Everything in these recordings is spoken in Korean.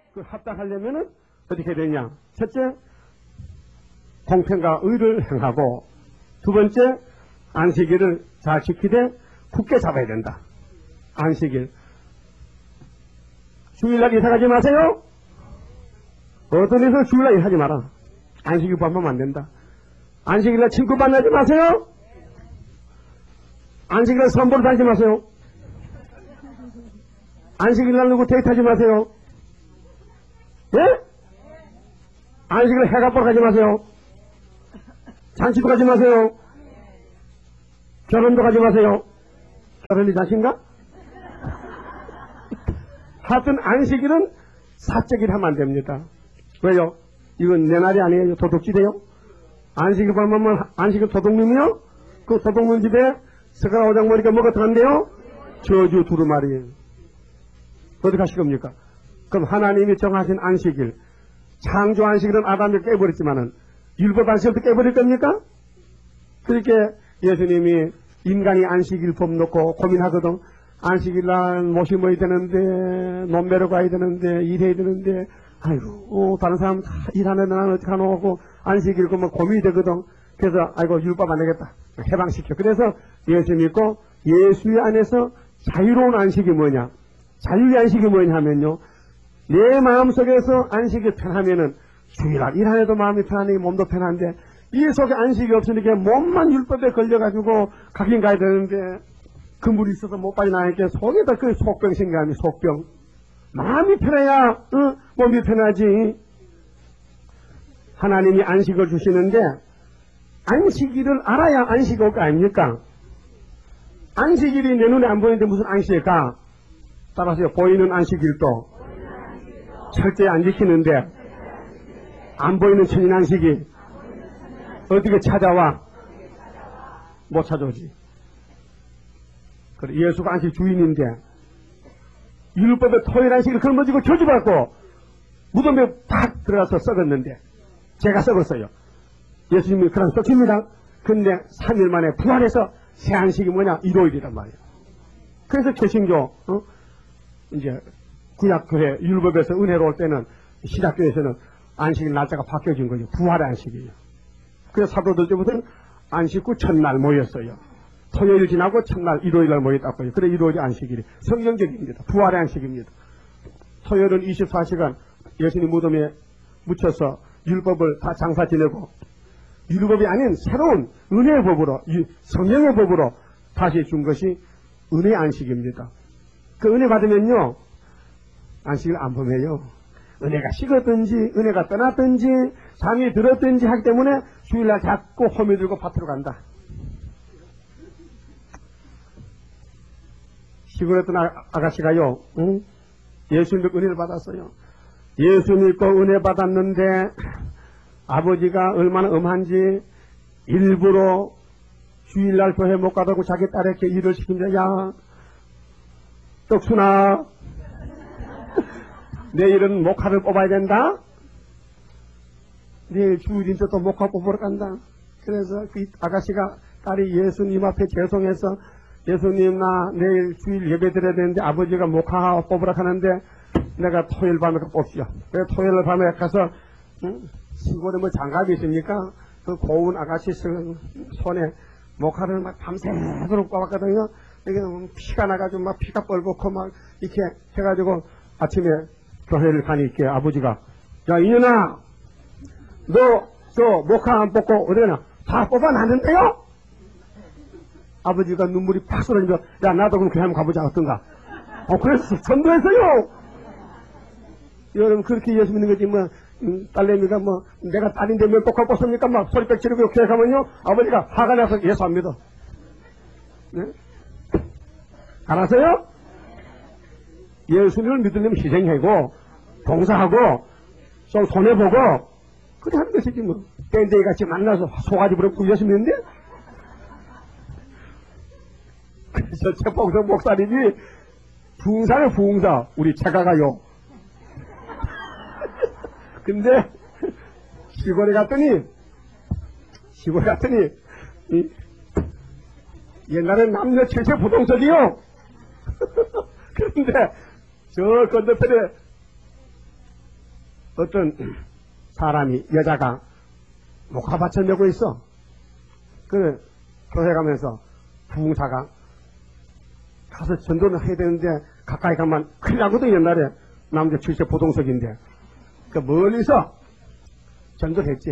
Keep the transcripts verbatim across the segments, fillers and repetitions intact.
그 합당하려면은 어떻게 되냐? 첫째, 공평과 의를 행하고, 두 번째, 안식일을 잘 지키되 굳게 잡아야 된다. 안식일. 주일날 이사 가지 마세요. 어떤 데서 주일날 일하지 마라. 안식일 범하면 안 된다. 안식일날 친구 만나지 마세요. 안식일날 선보러 다니지 마세요. 안식일날 누구 데이트하지 마세요. 예? 안식일날 해가 보러 가지 마세요. 잔치도 가지 마세요. 결혼도 가지 마세요. 결혼이 자신가? 하여튼 안식일은 사적일 하면 안 됩니다. 왜요? 이건 내 날이 아니에요. 도둑질이에요. 안식일 범하면 안식일 도둑놈이요? 그 도둑놈 집에 스가라 오장머니가 뭐가 들어간대요? 저주 두루마리. 어디 가실 겁니까? 그럼 하나님이 정하신 안식일, 창조 안식일은 아담이 깨버렸지만은 율법 안식일도 깨버릴 겁니까? 그렇게 예수님이 인간이 안식일 법 놓고 고민하거든. 안식일날 못 심어야 되는데, 논매러 가야 되는데, 일해야 되는데, 아이고, 어, 다른 사람 다 일하는 나는 어떻게 하노 하고, 안식일 그러면 고민이 되거든. 그래서, 아이고, 율법 안 되겠다. 해방시켜. 그래서 예수 믿고, 예수 안에서 자유로운 안식이 뭐냐? 자유의 안식이 뭐냐 하면요. 내 마음속에서 안식이 편하면은, 주일날 일하는데도 마음이 편하니 몸도 편한데, 이 속에 안식이 없으니까 몸만 율법에 걸려가지고 가긴 가야 되는데, 그물이 있어서 못 빠져나가니까 속에다 그 속병 생각하니 속병. 마음이 편해야 어? 몸이 편하지. 하나님이 안식을 주시는데 안식일을 알아야 안식이 올 거 아닙니까? 안식일이 내 눈에 안 보이는데 무슨 안식일까? 따라서요. 보이는 안식일도 절대 안 지키는데 안 보이는 천인 안식이 어떻게 찾아와? 못 찾아오지. 그래, 예수가 안식 주인인데, 율법의 토요일 안식을 걸머지고 저주받고, 무덤에 팍 들어가서 썩었는데, 제가 썩었어요. 예수님이 그런 썩힙니다. 근데 삼 일 만에 부활해서 새 안식이 뭐냐? 일요일이란 말이에요. 그래서 개신교, 어? 이제, 구약교회, 율법에서 은혜로 올 때는, 신약교회에서는 안식일 날짜가 바뀌어진 거죠. 부활의 안식이에요. 그래서 사도들 때부터는 안식 후 첫날 모였어요. 토요일 지나고 첫날 일요일날 모였다고요. 그래 일요일이 안식일이 성경적입니다. 부활의 안식입니다. 토요일은 이십사 시간 예수님 무덤에 묻혀서 율법을 다 장사 지내고 율법이 아닌 새로운 은혜의 법으로 성령의 법으로 다시 준 것이 은혜의 안식입니다. 그 은혜 받으면요 안식을 안 범해요. 은혜가 식었든지 은혜가 떠났든지 잠이 들었든지 하기 때문에 주일날 자꾸 험이 들고 밭으로 간다. 시골에 있던 아, 아가씨가요, 응? 예수 믿고 은혜를 받았어요. 예수 믿고 은혜 받았는데, 아버지가 얼마나 엄한지, 일부러 주일날 교회 못 가다고 자기 딸에게 일을 시킨다. 야, 떡순아, 내일은 목화를 뽑아야 된다? 내일 주일인데 또 목화 뽑으러 간다. 그래서 그 아가씨가 딸이 예수님 앞에 죄송해서 예수님 나 내일 주일 예배 드려야 되는데 아버지가 목화 뽑으라 하는데 내가 토요일 밤에 뽑시오. 그래서 토요일 밤에 가서 응? 시골에 뭐 장갑이 있습니까? 그 고운 아가씨 손에 목화를 막 밤새도록 뽑았거든요. 이게 피가 나가지고 막 피가 뻘겋고 막 이렇게 해가지고 아침에 교회를 가니까 아버지가 야 이년아 너 저 목화 안 뽑고 어디 가나 다 뽑아놨는데요? 아버지가 눈물이 팍 쏟아지면서 야 나도 그럼 교회 한번 가보자 어떤가. 어 그래서 전도했어요. 여러분 그렇게 예수 믿는 거지 뭐 음, 딸내미가 뭐 내가 딸인데 왜 똑같 뽑습니까 막 소리백 지르고 교회 가면요 아버지가 화가 나서 예수 안 믿어. 네? 알았어요? 예수님을 믿으려면 희생하고 봉사하고 좀 손해보고 그래 하는 것이지 뭐. 밴데이 같이 만나서 소가지 부럽고 예수 믿는데 그래서 최봉성 목사님이 부흥사는 부흥사 우리 제가가요. 근데 시골에 갔더니 시골에 갔더니 이, 옛날엔 남녀 철새 부동석이요. 그런데 저 건너편에 어떤 사람이, 여자가 목화밭을 메고 있어. 그 교회 가면서 부흥사가 가서 전도를 해야 되는데 가까이 가면 큰일 나거든. 옛날에 남자 출세 보동석인데 그 멀리서 전도를 했지.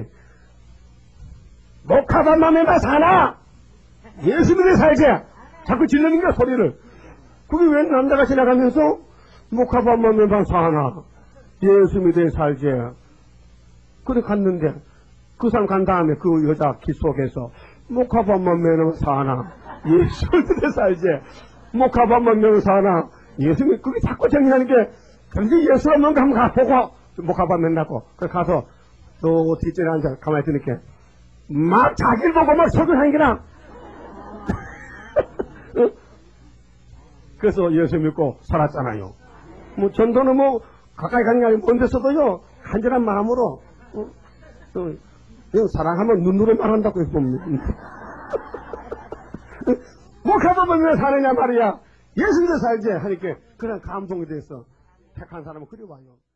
목화밭만 메면 사나? 예수 믿어 살지. 자꾸 질르는 거야 소리를. 그게 왜 남자가 지나가면서 목화밭만 메면 사나? 예수 믿어 살지. 그래 갔는데 그 사람 간 다음에 그 여자 기 속에서 목화밭만 메면 사나? 예수 믿어 살지. 목화밭만 메면 사나? 예수 믿어. 그게 자꾸 정리하는 게 근데 예수 없는 거 한번 가보고 목화밭 맨다고. 그래 가서 또 뒷전에 앉아 가만히 있으니까 막 자기를 보고 막 소변하는 게나. 그래서 예수 믿고 살았잖아요. 뭐 전도는 뭐 가까이 가는 게 아니고 먼 데서도요 간절한 마음으로 어, 어, 사랑하면 눈으로 말한다고 해서 봅니다. 목화밭만 왜 사느냐 말이야. 예수 믿어 살지 하니까 그냥 감동이 돼서 택한 사람은 그리 와요.